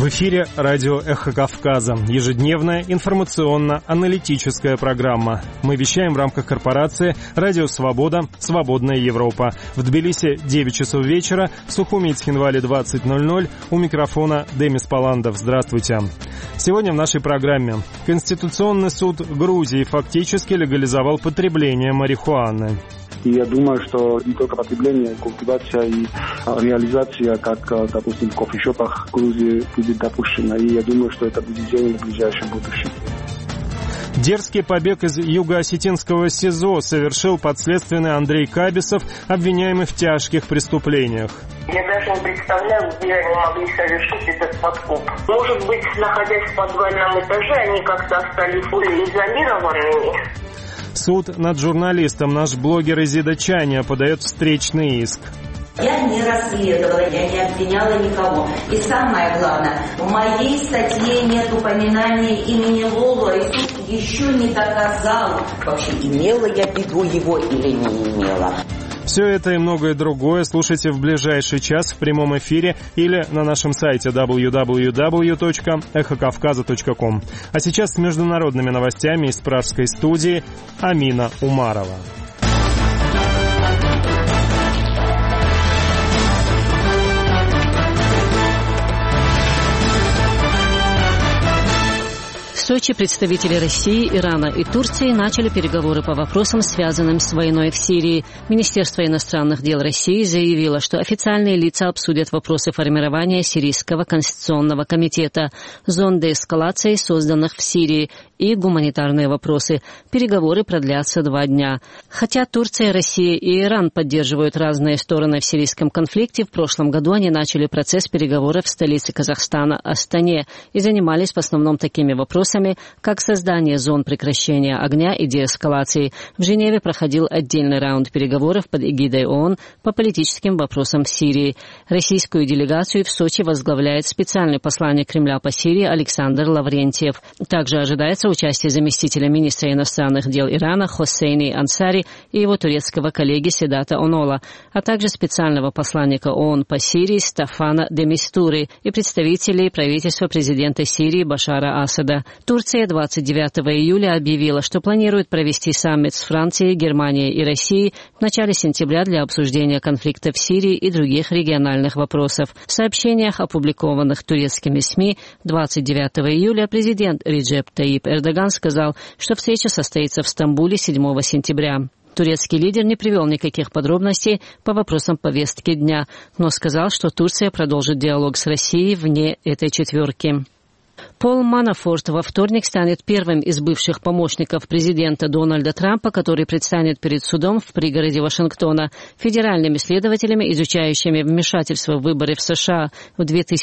В эфире радио «Эхо Кавказа». Ежедневная информационно-аналитическая программа. Мы вещаем в рамках корпорации «Радио Свобода. Свободная Европа». В Тбилиси 9 часов вечера, в Сухуми и Цхинвале 20:00. У микрофона Демис Паландов. Здравствуйте. Сегодня в нашей программе. Конституционный суд Грузии фактически легализовал потребление марихуаны. И я думаю, что не только потребление, культивация и реализация, как, допустим, в кофешопах Грузии будет допущена. И я думаю, что это будет сделано в ближайшем будущем. Дерзкий побег из юго-осетинского СИЗО совершил подследственный Андрей Кабисов, обвиняемый в тяжких преступлениях. Я даже не представляю, где они могли совершить этот подкуп. Может быть, находясь в подвальном этаже, они как-то остались изолированными. Суд над журналистом. Наш блогер Изида Чаня подает встречный иск. Я не расследовала, я не обвиняла никого. И самое главное, в моей статье нет упоминания имени Лолу, и суд еще не доказал, вообще имела я в виду его или не имела. Все это и многое другое слушайте в ближайший час в прямом эфире или на нашем сайте www.эхокавказа.ком. А сейчас с международными новостями из пражской студии Амина Умарова. В Сочи представители России, Ирана и Турции начали переговоры по вопросам, связанным с войной в Сирии. Министерство иностранных дел России заявило, что официальные лица обсудят вопросы формирования Сирийского конституционного комитета, зон деэскалации, созданных в Сирии, и гуманитарные вопросы. Переговоры продлятся 2 дня. Хотя Турция, Россия и Иран поддерживают разные стороны в сирийском конфликте, в прошлом году они начали процесс переговоров в столице Казахстана, Астане, и занимались в основном такими вопросами, как создание зон прекращения огня и деэскалации. В Женеве проходил отдельный раунд переговоров под эгидой ООН по политическим вопросам в Сирии. Российскую делегацию в Сочи возглавляет специальный посланник Кремля по Сирии Александр Лаврентьев. Также ожидается участие заместителя министра иностранных дел Ирана Хоссейни Ансари и его турецкого коллеги Седата Онола, а также специального посланника ООН по Сирии Стафана де Мистуры и представителей правительства президента Сирии Башара Асада. Турция 29 июля объявила, что планирует провести саммит с Францией, Германией и Россией в начале сентября для обсуждения конфликта в Сирии и других региональных вопросов. В сообщениях, опубликованных турецкими СМИ, 29 июля президент Реджеп Таип Эрдоган сказал, что встреча состоится в Стамбуле 7 сентября. Турецкий лидер не привел никаких подробностей по вопросам повестки дня, но сказал, что Турция продолжит диалог с Россией вне этой четверки. Пол Манафорт во вторник станет первым из бывших помощников президента Дональда Трампа, который предстанет перед судом в пригороде Вашингтона, федеральными следователями, изучающими вмешательство в выборы в США в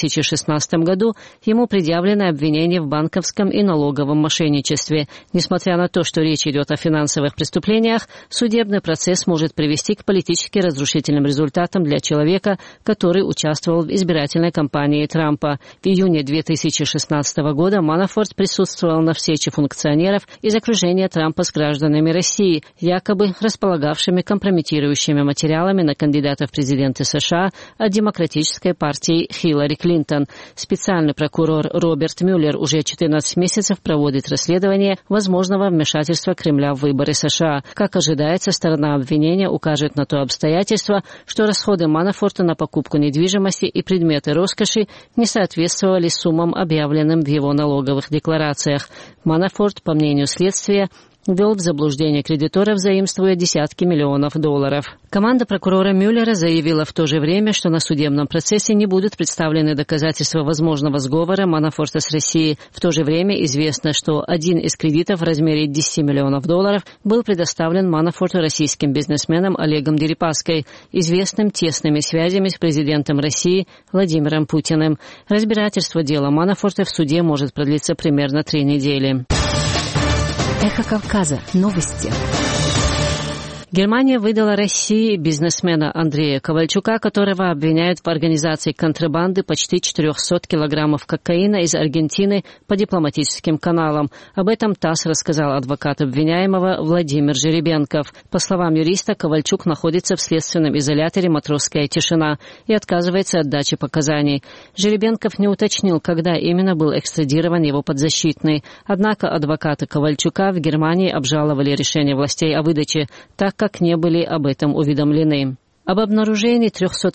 2016 году. Ему предъявлено обвинение в банковском и налоговом мошенничестве. Несмотря на то, что речь идет о финансовых преступлениях, судебный процесс может привести к политически разрушительным результатам для человека, который участвовал в избирательной кампании Трампа. В июне 2016 года Манафорт присутствовал на встрече функционеров из окружения Трампа с гражданами России, якобы располагавшими компрометирующими материалами на кандидата в президенты США от Демократической партии Хиллари Клинтон. Специальный прокурор Роберт Мюллер уже 14 месяцев проводит расследование возможного вмешательства Кремля в выборы США. Как ожидается, сторона обвинения укажет на то обстоятельство, что расходы Манафорта на покупку недвижимости и предметы роскоши не соответствовали суммам, объявленным в его налоговых декларациях. Манафорт, по мнению следствия, ввел в заблуждение кредиторов, заимствуя десятки миллионов долларов. Команда прокурора Мюллера заявила в то же время, что на судебном процессе не будут представлены доказательства возможного сговора Манафорта с Россией. В то же время известно, что один из кредитов в размере 10 миллионов долларов был предоставлен Манафорту российским бизнесменом Олегом Дерипаской, известным тесными связями с президентом России Владимиром Путиным. Разбирательство дела Манафорта в суде может продлиться примерно 3 недели. Эхо Кавказа. Новости. Германия выдала России бизнесмена Андрея Ковальчука, которого обвиняют в организации контрабанды почти 400 килограммов кокаина из Аргентины по дипломатическим каналам. Об этом ТАСС рассказал адвокат обвиняемого Владимир Жеребенков. По словам юриста, Ковальчук находится в следственном изоляторе «Матросская тишина» и отказывается от дачи показаний. Жеребенков не уточнил, когда именно был экстрадирован его подзащитный. Однако адвокаты Ковальчука в Германии обжаловали решение властей о выдаче, так как не были об этом уведомлены. Об обнаружении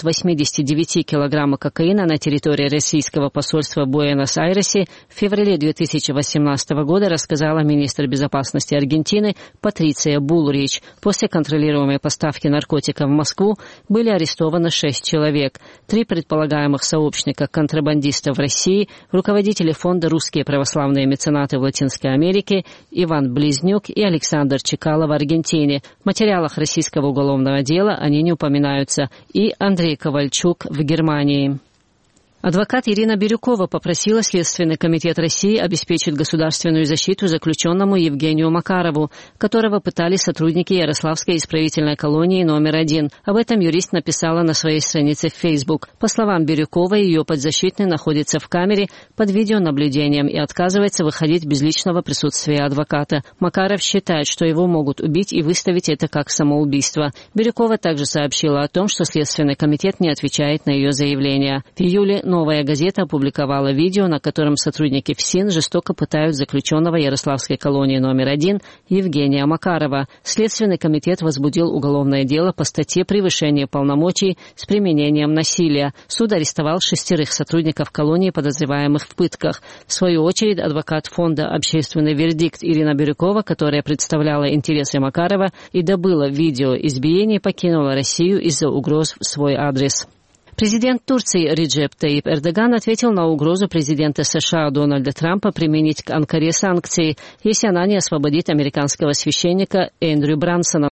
389 килограмма кокаина на территории российского посольства в Буэнос-Айресе в феврале 2018 года рассказала министр безопасности Аргентины Патриция Буллрич. После контролируемой поставки наркотиков в Москву были арестованы 6 человек. 3 предполагаемых сообщника контрабандистов в России, руководители фонда «Русские православные меценаты в Латинской Америке» Иван Близнюк и Александр Чекало в Аргентине. В материалах российского уголовного дела они не упоминаются. И Андрей Ковальчук в Германии. Адвокат Ирина Бирюкова попросила Следственный комитет России обеспечить государственную защиту заключенному Евгению Макарову, которого пытали сотрудники Ярославской исправительной колонии номер 1. Об этом юрист написала на своей странице в Facebook. По словам Бирюковой, ее подзащитный находится в камере под видеонаблюдением и отказывается выходить без личного присутствия адвоката. Макаров считает, что его могут убить и выставить это как самоубийство. Бирюкова также сообщила о том, что Следственный комитет не отвечает на ее заявления. В июле «Новая газета» опубликовала видео, на котором сотрудники ФСИН жестоко пытают заключенного Ярославской колонии номер 1 Евгения Макарова. Следственный комитет возбудил уголовное дело по статье «Превышение полномочий с применением насилия». Суд арестовал 6 сотрудников колонии, подозреваемых в пытках. В свою очередь, адвокат фонда «Общественный вердикт» Ирина Бирюкова, которая представляла интересы Макарова и добыла видео избиений, покинула Россию из-за угроз в свой адрес. Президент Турции Реджеп Таyyip Эрдоган ответил на угрозу президента США Дональда Трампа применить к Анкаре санкции, если она не освободит американского священника Эндрю Брансона,